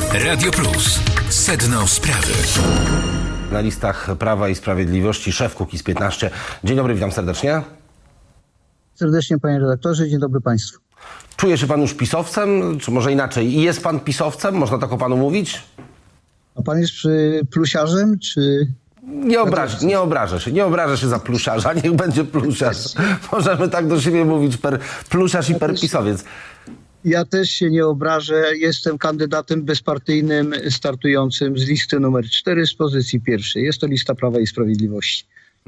Radio Plus. Sedno sprawy. Na listach Prawa i Sprawiedliwości szef Kukiz15. Dzień dobry, witam serdecznie. Serdecznie, panie redaktorze, dzień dobry państwu. Czuje się pan już pisowcem, czy może inaczej? I jest pan pisowcem? Można tak o panu mówić? A pan jest plusiarzem, czy... Nie obrażę się za plusiarza, niech będzie plusiarz. Możemy tak do siebie mówić, plusiarz i pisowiec. Ja też się nie obrażę. Jestem kandydatem bezpartyjnym startującym z listy numer 4 z pozycji pierwszej. Jest to lista Prawa i Sprawiedliwości.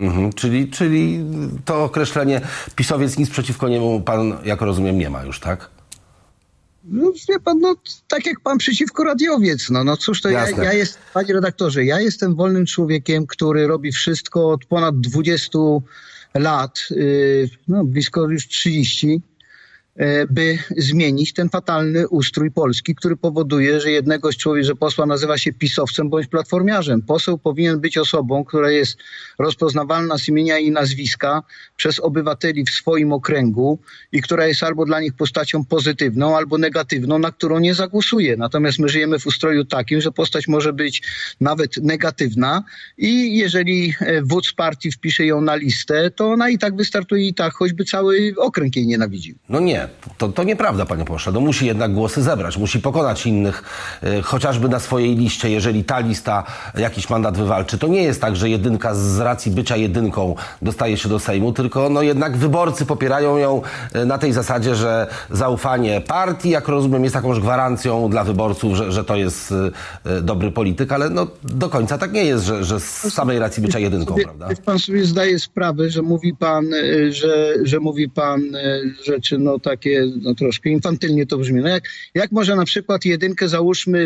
Czyli to określenie pisowiec, nic przeciwko niemu pan, jak rozumiem, nie ma już, tak? No wie pan, tak jak pan przeciwko radiowiec. No cóż, to ja jest, panie redaktorze, ja jestem wolnym człowiekiem, który robi wszystko od ponad 20 lat, blisko już 30, by zmienić ten fatalny ustrój Polski, który powoduje, że jednego że posła nazywa się pisowcem bądź platformiarzem. Poseł powinien być osobą, która jest rozpoznawalna z imienia i nazwiska przez obywateli w swoim okręgu i która jest albo dla nich postacią pozytywną, albo negatywną, na którą nie zagłosuje. Natomiast my żyjemy w ustroju takim, że postać może być nawet negatywna i jeżeli wódz partii wpisze ją na listę, to ona i tak wystartuje i tak, choćby cały okręg jej nienawidził. No nie. To nieprawda, panie pośle. No musi jednak głosy zebrać, musi pokonać innych, chociażby na swojej liście, jeżeli ta lista jakiś mandat wywalczy. To nie jest tak, że jedynka z racji bycia jedynką dostaje się do Sejmu, tylko jednak wyborcy popierają ją na tej zasadzie, że zaufanie partii, jak rozumiem, jest jakąś gwarancją dla wyborców, że to jest dobry polityk, ale do końca tak nie jest, że z samej racji bycia jedynką, prawda? Pan sobie zdaje sprawę, że mówi pan, że mówi pan rzeczy takie troszkę infantylnie to brzmi. Jak może na przykład jedynkę załóżmy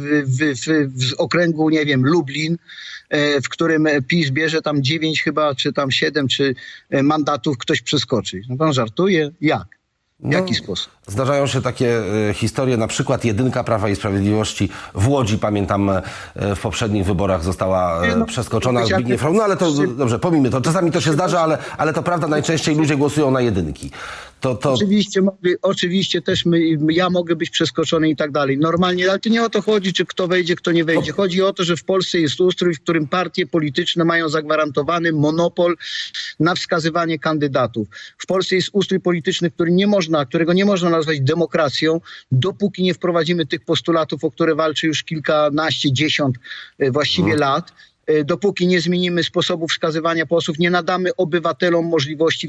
w okręgu, nie wiem, Lublin, w którym PiS bierze tam 9 chyba, czy tam 7, czy mandatów, ktoś przeskoczy. Pan żartuje? Jak? W jaki sposób? Zdarzają się takie historie, na przykład jedynka Prawa i Sprawiedliwości w Łodzi, pamiętam, w poprzednich wyborach została przeskoczona Zbigniew Raun. Ale to dobrze, pomijmy to. Czasami to się zdarza, ale to prawda, najczęściej ludzie głosują na jedynki. Oczywiście też ja mogę być przeskoczony i tak dalej. Normalnie, ale to nie o to chodzi, czy kto wejdzie, kto nie wejdzie. Chodzi o to, że w Polsce jest ustrój, w którym partie polityczne mają zagwarantowany monopol na wskazywanie kandydatów. W Polsce jest ustrój polityczny, którego nie można nazwać demokracją, dopóki nie wprowadzimy tych postulatów, o które walczy już kilkanaście, dziesiąt właściwie lat. Dopóki nie zmienimy sposobu wskazywania posłów, nie nadamy obywatelom możliwości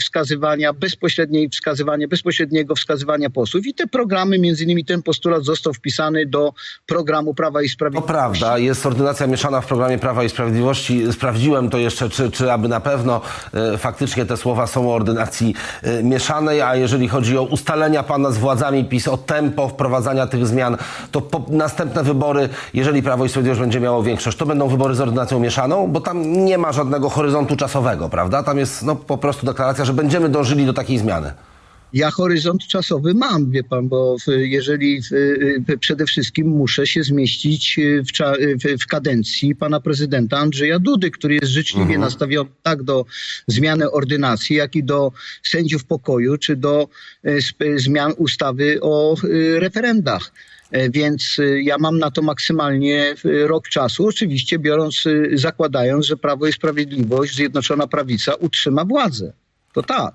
bezpośredniego wskazywania posłów. I te programy, między innymi ten postulat został wpisany do programu Prawa i Sprawiedliwości. To prawda, jest ordynacja mieszana w programie Prawa i Sprawiedliwości. Sprawdziłem to jeszcze, czy aby na pewno faktycznie te słowa są o ordynacji mieszanej, a jeżeli chodzi o ustalenia pana z władzami PiS, o tempo wprowadzania tych zmian, to następne wybory, jeżeli Prawo i Sprawiedliwość będzie miało większość, to będą wybory z ordynacją mieszaną, bo tam nie ma żadnego horyzontu czasowego, prawda? Tam jest po prostu deklaracja, że będziemy dążyli do takiej zmiany. Ja horyzont czasowy mam, wie pan, bo jeżeli przede wszystkim muszę się zmieścić w kadencji pana prezydenta Andrzeja Dudy, który jest życzliwie nastawiony tak do zmiany ordynacji, jak i do sędziów pokoju, czy do zmian ustawy o referendach. Więc ja mam na to maksymalnie rok czasu, oczywiście zakładając, że Prawo i Sprawiedliwość, Zjednoczona Prawica utrzyma władzę. To tak.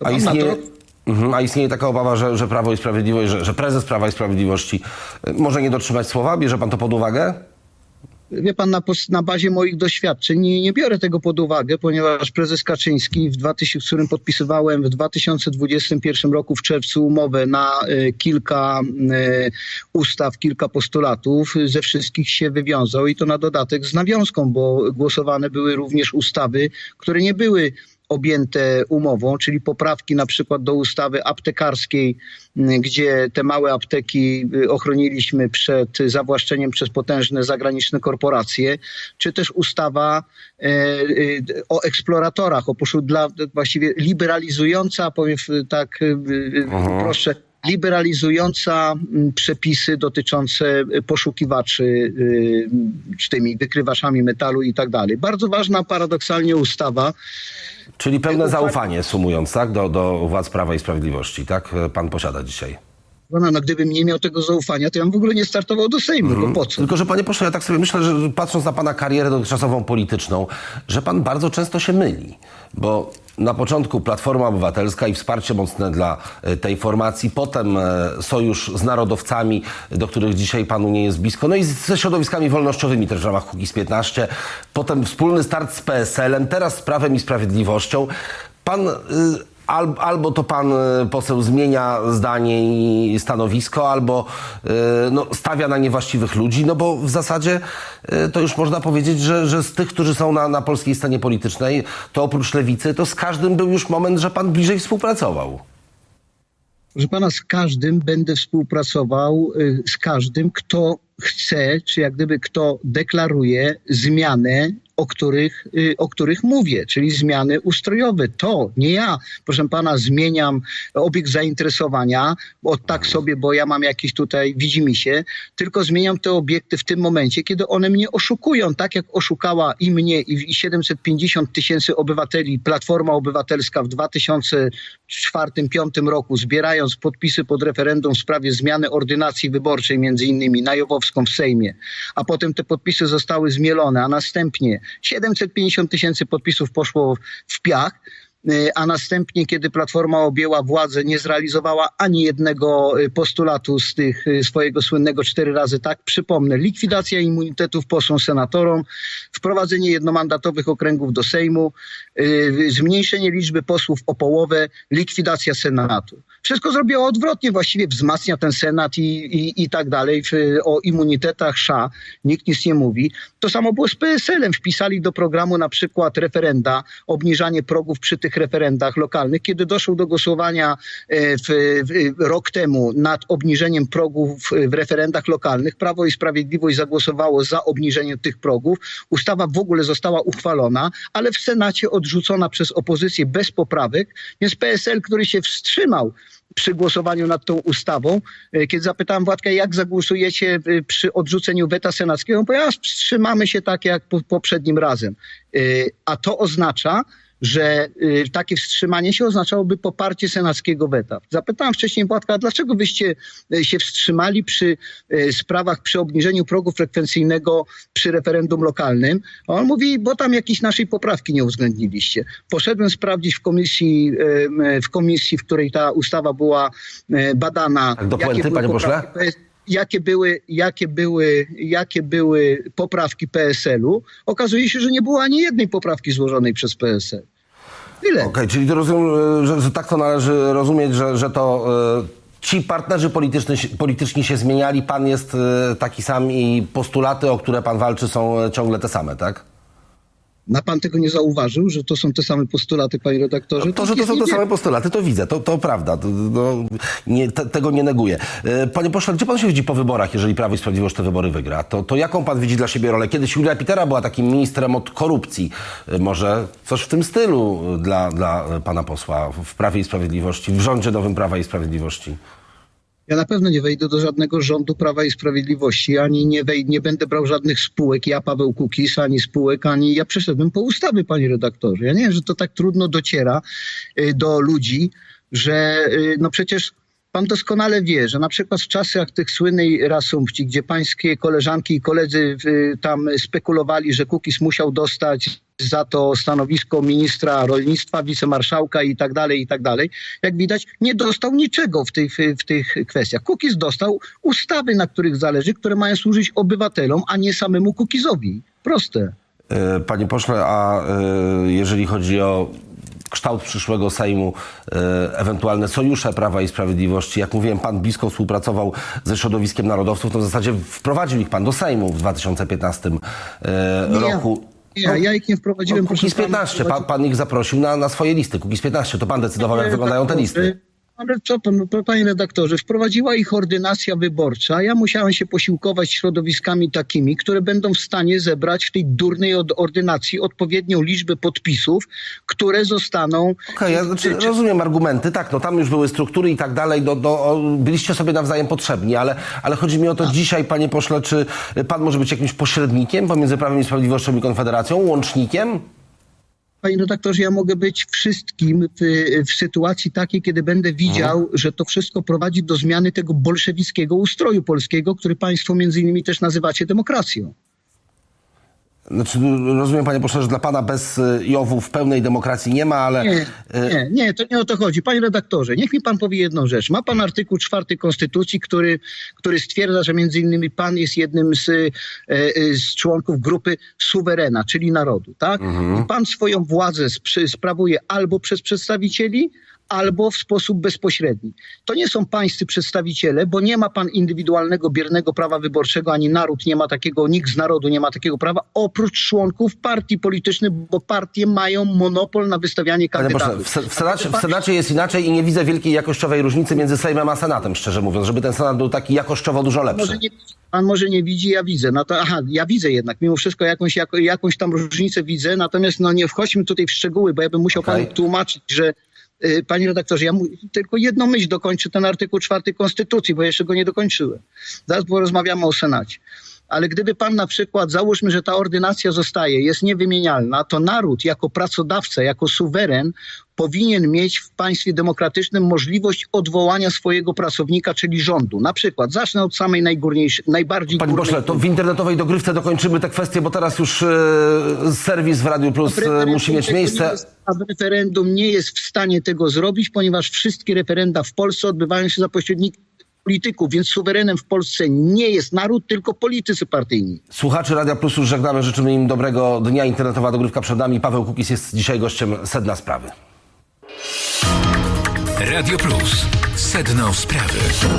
A istnieje taka obawa, że Prawo i Sprawiedliwość, że prezes Prawa i Sprawiedliwości może nie dotrzymać słowa? Bierze pan to pod uwagę? Wie pan, na bazie moich doświadczeń nie biorę tego pod uwagę, ponieważ prezes Kaczyński, z którym podpisywałem w 2021 roku w czerwcu umowę na kilka ustaw, kilka postulatów, ze wszystkich się wywiązał i to na dodatek z nawiązką, bo głosowane były również ustawy, które nie były objęte umową, czyli poprawki na przykład do ustawy aptekarskiej, gdzie te małe apteki ochroniliśmy przed zawłaszczeniem przez potężne zagraniczne korporacje, czy też ustawa o eksploratorach, właściwie liberalizująca, powiem tak proszę, liberalizująca przepisy dotyczące poszukiwaczy z tymi wykrywaczami metalu i tak dalej. Bardzo ważna paradoksalnie ustawa. Czyli pełne zaufanie, sumując, tak, do władz Prawa i Sprawiedliwości, tak, pan posiada dzisiaj. No gdybym nie miał tego zaufania, to ja bym w ogóle nie startował do Sejmu, tylko po co? Tylko, że panie pośle, ja tak sobie myślę, że patrząc na pana karierę dotychczasową polityczną, że pan bardzo często się myli, bo na początku Platforma Obywatelska i wsparcie mocne dla tej formacji, potem sojusz z narodowcami, do których dzisiaj panu nie jest blisko, no i ze środowiskami wolnościowymi też w ramach Kukiz15, potem wspólny start z PSL-em, teraz z Prawem i Sprawiedliwością. Pan albo to pan poseł zmienia zdanie i stanowisko, albo stawia na niewłaściwych ludzi, no bo w zasadzie to już można powiedzieć, że z tych, którzy są na polskiej scenie politycznej, to oprócz Lewicy, to z każdym był już moment, że pan bliżej współpracował. Proszę pana, z każdym będę współpracował, z każdym, kto chce, czy jak gdyby kto deklaruje zmianę, o których mówię, czyli zmiany ustrojowe. To nie ja, proszę pana, zmieniam obiekt zainteresowania, tak sobie, bo ja mam jakieś tutaj widzimisię, tylko zmieniam te obiekty w tym momencie, kiedy one mnie oszukują, tak jak oszukała i mnie, i 750 000 obywateli Platforma Obywatelska w 2004-2005 roku, zbierając podpisy pod referendum w sprawie zmiany ordynacji wyborczej, między innymi na Jowowską w Sejmie, a potem te podpisy zostały zmielone, a następnie 750 000 podpisów poszło w piach, a następnie, kiedy Platforma objęła władzę, nie zrealizowała ani jednego postulatu z tych swojego słynnego 4 razy tak. Przypomnę, likwidacja immunitetów posłom, senatorom, wprowadzenie jednomandatowych okręgów do Sejmu, zmniejszenie liczby posłów o połowę, likwidacja Senatu. Wszystko zrobiło odwrotnie, właściwie wzmacnia ten Senat i tak dalej. O immunitetach nikt nic nie mówi. To samo było z PSL-em. Wpisali do programu na przykład referenda, obniżanie progów przy tych referendach lokalnych. Kiedy doszło do głosowania rok temu nad obniżeniem progów w referendach lokalnych, Prawo i Sprawiedliwość zagłosowało za obniżeniem tych progów. Ustawa w ogóle została uchwalona, ale w Senacie odrzucona przez opozycję bez poprawek, więc PSL, który się wstrzymał przy głosowaniu nad tą ustawą, kiedy zapytałem Władka, jak zagłosujecie przy odrzuceniu weta senackiego, on powiedział, wstrzymamy się tak jak poprzednim razem. A to oznacza, że takie wstrzymanie się oznaczałoby poparcie senackiego weta. Zapytałem wcześniej Władka, dlaczego byście się wstrzymali przy sprawach, przy obniżeniu progu frekwencyjnego przy referendum lokalnym? A on mówi, bo tam jakiejś naszej poprawki nie uwzględniliście. Poszedłem sprawdzić w komisji, w której ta ustawa była badana. Tak, do puenty, panie pośle? Jakie były poprawki PSL-u? Okazuje się, że nie było ani jednej poprawki złożonej przez PSL. Tyle. Okej, czyli to rozumiem, że tak to należy rozumieć, że to ci partnerzy polityczni się zmieniali, pan jest taki sam i postulaty, o które pan walczy, są ciągle te same, tak? Ma pan tego nie zauważył, że to są te same postulaty, panie redaktorze? To, że to są te same postulaty, to widzę, to prawda, tego nie neguję. Panie pośle, gdzie pan się widzi po wyborach, jeżeli Prawo i Sprawiedliwość te wybory wygra? To jaką pan widzi dla siebie rolę? Kiedyś Julia Pitera była takim ministrem od korupcji. Może coś w tym stylu dla pana posła w Prawie i Sprawiedliwości, w rządzie nowym Prawa i Sprawiedliwości? Ja na pewno nie wejdę do żadnego rządu Prawa i Sprawiedliwości, ani nie będę brał żadnych spółek, ja Paweł Kukiz, ani spółek, ani ja przeszedłem po ustawy, panie redaktorze. Ja nie wiem, że to tak trudno dociera do ludzi, że no przecież pan doskonale wie, że na przykład w czasach tych słynnej reasumpcji, gdzie pańskie koleżanki i koledzy tam spekulowali, że Kukiz musiał dostać za to stanowisko ministra rolnictwa, wicemarszałka i tak dalej, jak widać, nie dostał niczego w tych kwestiach. Kukiz dostał ustawy, na których zależy, które mają służyć obywatelom, a nie samemu Kukizowi. Proste. Panie pośle, a jeżeli chodzi o kształt przyszłego Sejmu, ewentualne sojusze Prawa i Sprawiedliwości. Jak mówiłem, pan blisko współpracował ze środowiskiem narodowców, to w zasadzie wprowadził ich pan do Sejmu w 2015 roku. Ja ich nie wprowadziłem. Kukiz15, pan ich zaprosił na swoje listy. Kukiz15, to pan decydował, jak wyglądają te listy. Ale co pan, panie redaktorze, wprowadziła ich ordynacja wyborcza. Ja musiałem się posiłkować środowiskami takimi, które będą w stanie zebrać w tej durnej ordynacji odpowiednią liczbę podpisów, które zostaną... Okej, ja rozumiem argumenty, tak, no tam już były struktury i tak dalej, byliście sobie nawzajem potrzebni, ale chodzi mi o to dzisiaj, panie pośle, czy pan może być jakimś pośrednikiem pomiędzy Prawem i Sprawiedliwością i Konfederacją, łącznikiem? Panie redaktorze, ja mogę być wszystkim w sytuacji takiej, kiedy będę widział, że to wszystko prowadzi do zmiany tego bolszewickiego ustroju polskiego, który państwo między innymi też nazywacie demokracją. Znaczy, rozumiem, panie pośle, że dla pana bez Jowów pełnej demokracji nie ma, ale... Nie, to nie o to chodzi. Panie redaktorze, niech mi pan powie jedną rzecz. Ma pan artykuł 4 Konstytucji, który stwierdza, że między innymi pan jest jednym z członków grupy suwerena, czyli narodu, tak? I pan swoją władzę sprawuje albo przez przedstawicieli, albo w sposób bezpośredni. To nie są pańscy przedstawiciele, bo nie ma pan indywidualnego, biernego prawa wyborczego, ani naród nie ma takiego, nikt z narodu nie ma takiego prawa, oprócz członków partii politycznych, bo partie mają monopol na wystawianie kandydatów. W Senacie jest inaczej i nie widzę wielkiej jakościowej różnicy między Sejmem a Senatem, szczerze mówiąc, żeby ten Senat był taki jakościowo dużo lepszy. Pan może nie widzi, ja widzę. No to, ja widzę jednak, mimo wszystko jakąś tam różnicę widzę, natomiast nie wchodźmy tutaj w szczegóły, bo ja bym musiał panu tłumaczyć, że panie redaktorze, ja tylko jedną myśl dokończę, ten artykuł 4 Konstytucji, bo jeszcze go nie dokończyłem. Zaraz porozmawiamy o Senacie. Ale gdyby pan na przykład, załóżmy, że ta ordynacja zostaje, jest niewymienialna, to naród jako pracodawca, jako suweren powinien mieć w państwie demokratycznym możliwość odwołania swojego pracownika, czyli rządu. Na przykład, zacznę od samej najbardziej Panie pośle, to w internetowej dogrywce dokończymy te kwestie, bo teraz już serwis w Radiu Plus musi mieć miejsce. A referendum nie jest w stanie tego zrobić, ponieważ wszystkie referenda w Polsce odbywają się za pośrednictwem polityków, więc suwerenem w Polsce nie jest naród, tylko politycy partyjni. Słuchaczy Radia Plus już żegnamy, życzymy im dobrego dnia. Internetowa dogrywka przed nami. Paweł Kukiz jest dzisiaj gościem Sedna Sprawy. Radio Plus. Sedno Sprawy.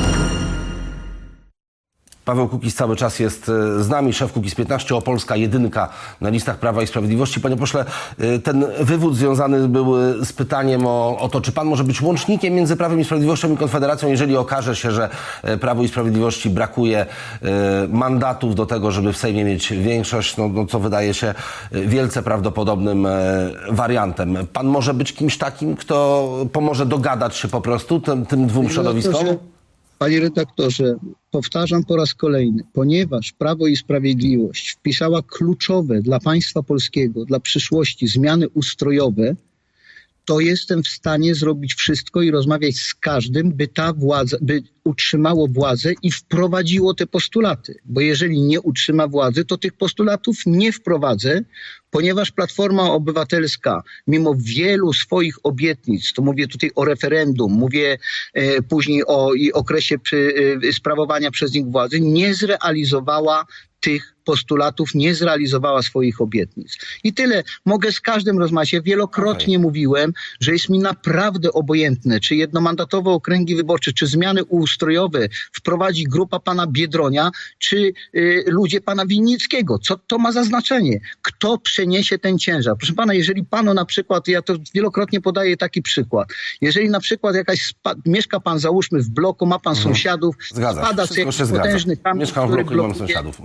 Paweł Kukiz cały czas jest z nami, szef Kukiz15, Opolska jedynka na listach Prawa i Sprawiedliwości. Panie pośle, ten wywód związany był z pytaniem o to, czy pan może być łącznikiem między Prawem i Sprawiedliwością i Konfederacją, jeżeli okaże się, że Prawu i Sprawiedliwości brakuje mandatów do tego, żeby w Sejmie mieć większość, co wydaje się wielce prawdopodobnym wariantem. Pan może być kimś takim, kto pomoże dogadać się po prostu tym dwóm środowiskom? Panie redaktorze, powtarzam po raz kolejny, ponieważ Prawo i Sprawiedliwość wpisała kluczowe dla państwa polskiego, dla przyszłości zmiany ustrojowe, to jestem w stanie zrobić wszystko i rozmawiać z każdym, by ta władza, by utrzymało władzę i wprowadziło te postulaty. Bo jeżeli nie utrzyma władzy, to tych postulatów nie wprowadzę, ponieważ Platforma Obywatelska, mimo wielu swoich obietnic, to mówię tutaj o referendum, mówię później o okresie sprawowania przez nich władzy, nie zrealizowała tych postulatów, nie zrealizowała swoich obietnic. I tyle. Mogę z każdym rozmawiać. Ja wielokrotnie mówiłem, że jest mi naprawdę obojętne, czy jednomandatowe okręgi wyborcze, czy zmiany ustrojowe wprowadzi grupa pana Biedronia, czy ludzie pana Winnickiego. Co to ma za znaczenie? Kto przeniesie ten ciężar? Proszę pana, jeżeli panu na przykład, ja to wielokrotnie podaję taki przykład, jeżeli na przykład mieszka pan, załóżmy, w bloku, ma pan sąsiadów, spada sobie jakiś potężny kamień, mieszkam w bloku i mam sąsiadów.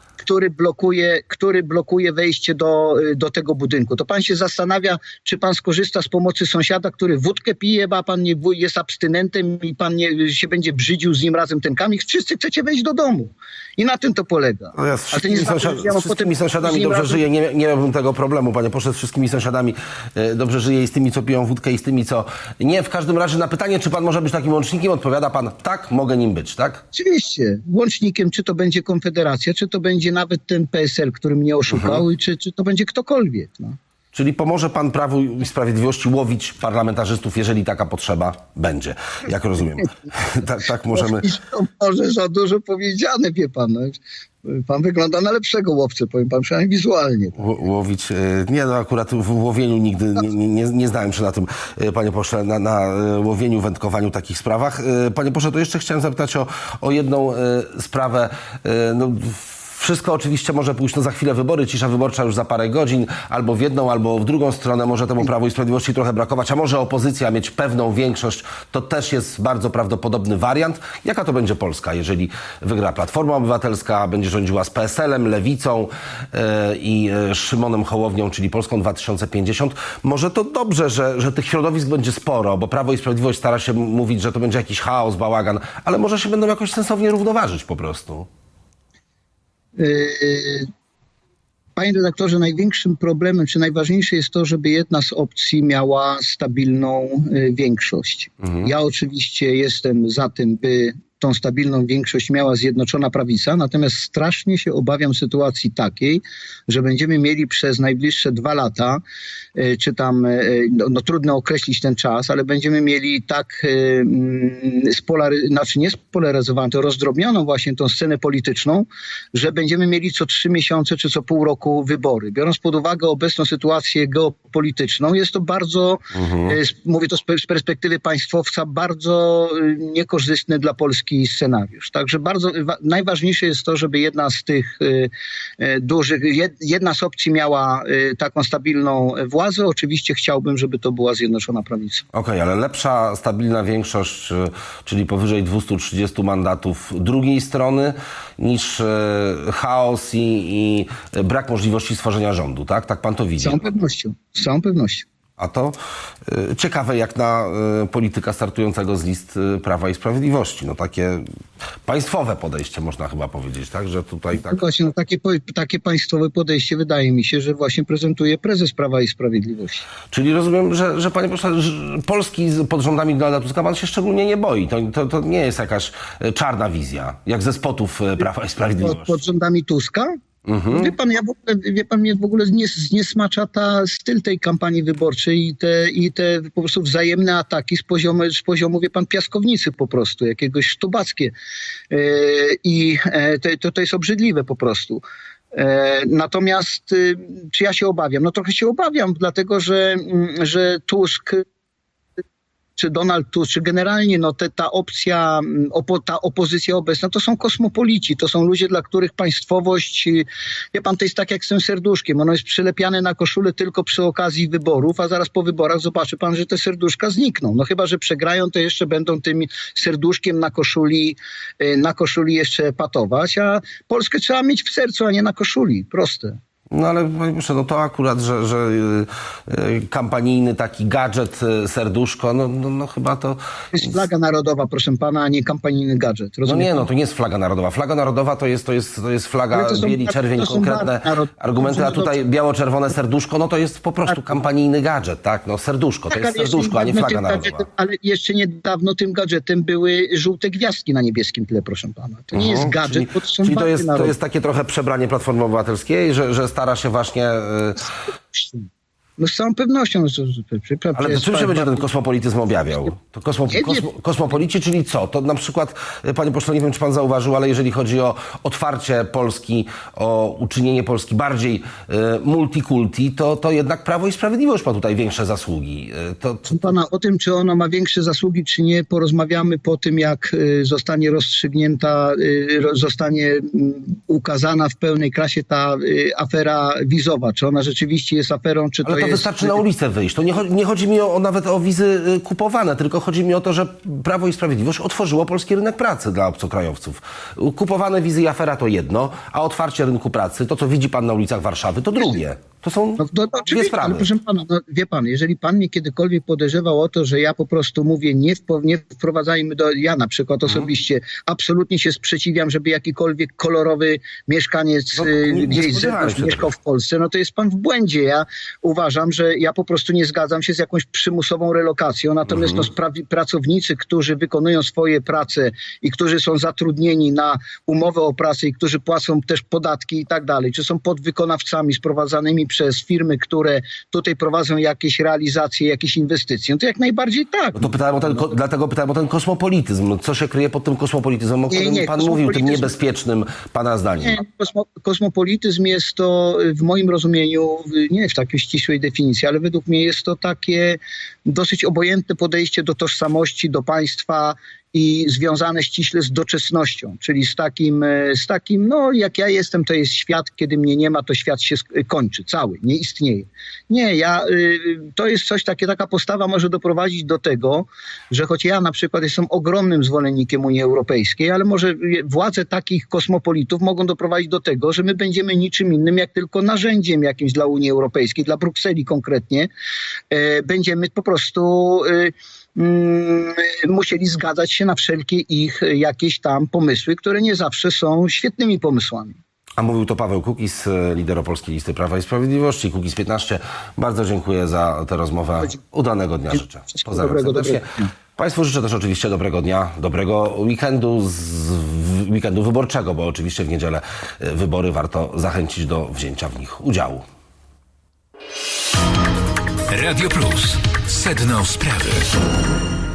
który blokuje wejście do tego budynku. To pan się zastanawia, czy pan skorzysta z pomocy sąsiada, który wódkę pije, bo pan jest abstynentem i pan się będzie brzydził z nim razem ten kamień. Wszyscy chcecie wejść do domu. I na tym to polega. No ja z wszystkimi sąsiadami dobrze żyję. Nie miałbym tego problemu, panie pośle, z wszystkimi sąsiadami dobrze żyję i z tymi, co piją wódkę, i z tymi, co nie. W każdym razie na pytanie, czy pan może być takim łącznikiem, odpowiada pan, tak, mogę nim być, tak? Oczywiście. Łącznikiem, czy to będzie Konfederacja, czy to będzie nawet ten PSL, który mnie oszukał, czy to będzie ktokolwiek. No. Czyli pomoże pan Prawu i Sprawiedliwości łowić parlamentarzystów, jeżeli taka potrzeba będzie, jak rozumiem. Tak możemy... To może za dużo powiedziane, wie pan. No. Pan wygląda na lepszego łowcę, powiem pan, przynajmniej wizualnie. Łowić? Nie, akurat w łowieniu nigdy nie znałem się na tym, panie pośle, na łowieniu, wędkowaniu, takich sprawach. Panie pośle, to jeszcze chciałem zapytać o jedną sprawę. Wszystko oczywiście może pójść, za chwilę wybory, cisza wyborcza już za parę godzin, albo w jedną, albo w drugą stronę, może temu Prawu i Sprawiedliwości trochę brakować, a może opozycja mieć pewną większość, to też jest bardzo prawdopodobny wariant. Jaka to będzie Polska, jeżeli wygra Platforma Obywatelska, będzie rządziła z PSL-em, Lewicą i Szymonem Hołownią, czyli Polską 2050? Może to dobrze, że tych środowisk będzie sporo, bo Prawo i Sprawiedliwość stara się mówić, że to będzie jakiś chaos, bałagan, ale może się będą jakoś sensownie równoważyć po prostu. Panie redaktorze, największym problemem, czy najważniejsze jest to, żeby jedna z opcji miała stabilną większość. Ja oczywiście jestem za tym, by tą stabilną większość miała Zjednoczona Prawica, natomiast strasznie się obawiam sytuacji takiej, że będziemy mieli przez najbliższe 2 lata, czy tam, no trudno określić ten czas, ale będziemy mieli tak nie spolaryzowaną, to rozdrobnioną właśnie tą scenę polityczną, że będziemy mieli co 3 miesiące czy co pół roku wybory. Biorąc pod uwagę obecną sytuację geopolityczną, jest to bardzo, mówię to z perspektywy państwowca, bardzo niekorzystne dla Polski scenariusz. Także najważniejsze jest to, żeby jedna z tych jedna z opcji miała taką stabilną władzę. Oczywiście chciałbym, żeby to była Zjednoczona Prawica. Okej, ale lepsza, stabilna większość, czyli powyżej 230 mandatów drugiej strony, niż chaos i brak możliwości stworzenia rządu, tak? Tak pan to widzi? Z całą pewnością. A to ciekawe jak na polityka startującego z list Prawa i Sprawiedliwości. No takie państwowe podejście można chyba powiedzieć, tak? Że tutaj tak... Właśnie, no takie państwowe podejście wydaje mi się, że właśnie prezentuje prezes Prawa i Sprawiedliwości. Czyli rozumiem, że panie pośle, Polski pod rządami Donalda Tuska pan się szczególnie nie boi. To nie jest jakaś czarna wizja, jak ze spotów Prawa i Sprawiedliwości. Pod rządami Tuska? Wie pan, mnie w ogóle nie smacza styl tej kampanii wyborczej i te po prostu wzajemne ataki z poziomu, wie pan, piaskownicy po prostu, jakiegoś sztubackie. To jest obrzydliwe po prostu. Natomiast czy ja się obawiam? No trochę się obawiam, dlatego że Tusk, czy Donald Tusk, czy generalnie ta opcja, ta opozycja obecna, to są kosmopolici, to są ludzie, dla których państwowość, wie pan, to jest tak jak z tym serduszkiem, ono jest przylepiane na koszulę tylko przy okazji wyborów, a zaraz po wyborach zobaczy pan, że te serduszka znikną. No chyba że przegrają, to jeszcze będą tym serduszkiem na koszuli jeszcze patować, a Polskę trzeba mieć w sercu, a nie na koszuli. Proste. No ale panie proszę, no to akurat, że kampanijny taki gadżet, serduszko, no chyba to... To jest flaga narodowa, proszę pana, a nie kampanijny gadżet. Rozumiem? No nie, no to nie jest flaga narodowa. Flaga narodowa to jest flaga bieli, czerwień, konkretne argumenty, a tutaj biało-czerwone serduszko, no to jest po prostu kampanijny gadżet, tak? No serduszko, to jest serduszko, a nie flaga narodowa. Ale jeszcze niedawno tym gadżetem były żółte gwiazdki na niebieskim tle, proszę pana. To nie jest gadżet, czyli to jest takie trochę przebranie Platformy Obywatelskiej, że stara się właśnie... No z całą pewnością. Ale czym się będzie ten kosmopolityzm objawiał? To kosmopolici, czyli co? To na przykład, panie pośle, nie wiem, czy pan zauważył, ale jeżeli chodzi o otwarcie Polski, o uczynienie Polski bardziej multikulti, to jednak Prawo i Sprawiedliwość ma tutaj większe zasługi. Pana, o tym, czy ono ma większe zasługi, czy nie, porozmawiamy po tym, jak zostanie rozstrzygnięta, zostanie ukazana w pełnej krasie ta afera wizowa. Czy ona rzeczywiście jest aferą, czy to wystarczy na ulicę wyjść. To nie chodzi mi nawet o wizy kupowane, tylko chodzi mi o to, że Prawo i Sprawiedliwość otworzyło polski rynek pracy dla obcokrajowców. Kupowane wizy i afera to jedno, a otwarcie rynku pracy, to co widzi pan na ulicach Warszawy, to drugie. To są dwie sprawy. Ale proszę pana, wie pan, jeżeli pan mnie kiedykolwiek podejrzewał o to, że ja po prostu mówię, nie wprowadzajmy ja na przykład osobiście absolutnie się sprzeciwiam, żeby jakikolwiek kolorowy mieszkaniec gdzieś z zewnątrz mieszkał w Polsce, no to jest pan w błędzie. Ja uważam, że ja po prostu nie zgadzam się z jakąś przymusową relokacją, natomiast pracownicy, którzy wykonują swoje prace i którzy są zatrudnieni na umowę o pracę i którzy płacą też podatki i tak dalej, czy są podwykonawcami sprowadzanymi przez firmy, które tutaj prowadzą jakieś realizacje, jakieś inwestycje, no to jak najbardziej tak. No to dlatego pytałem o ten kosmopolityzm. Co się kryje pod tym kosmopolityzmem, o którym pan mówił, tym niebezpiecznym, pana zdaniem? Nie, kosmopolityzm jest to w moim rozumieniu, nie w takiej ścisłej definicji, ale według mnie jest to takie dosyć obojętne podejście do tożsamości, do państwa i związane ściśle z doczesnością, czyli z takim, no jak ja jestem, to jest świat, kiedy mnie nie ma, to świat się kończy, cały, nie istnieje. Nie, to jest coś taka postawa może doprowadzić do tego, że choć ja na przykład jestem ogromnym zwolennikiem Unii Europejskiej, ale może władze takich kosmopolitów mogą doprowadzić do tego, że my będziemy niczym innym, jak tylko narzędziem jakimś dla Unii Europejskiej, dla Brukseli konkretnie, będziemy po prostu musieli zgadzać się na wszelkie ich jakieś tam pomysły, które nie zawsze są świetnymi pomysłami. A mówił to Paweł Kukiz, lider Opolskiej Listy Prawa i Sprawiedliwości, Kukiz 15. Bardzo dziękuję za tę rozmowę. Udanego dnia życzę. Pozdrawiam serdecznie. Państwu życzę też oczywiście dobrego dnia, dobrego weekendu wyborczego, bo oczywiście w niedzielę wybory, warto zachęcić do wzięcia w nich udziału. Radio Plus. Sedno sprawy.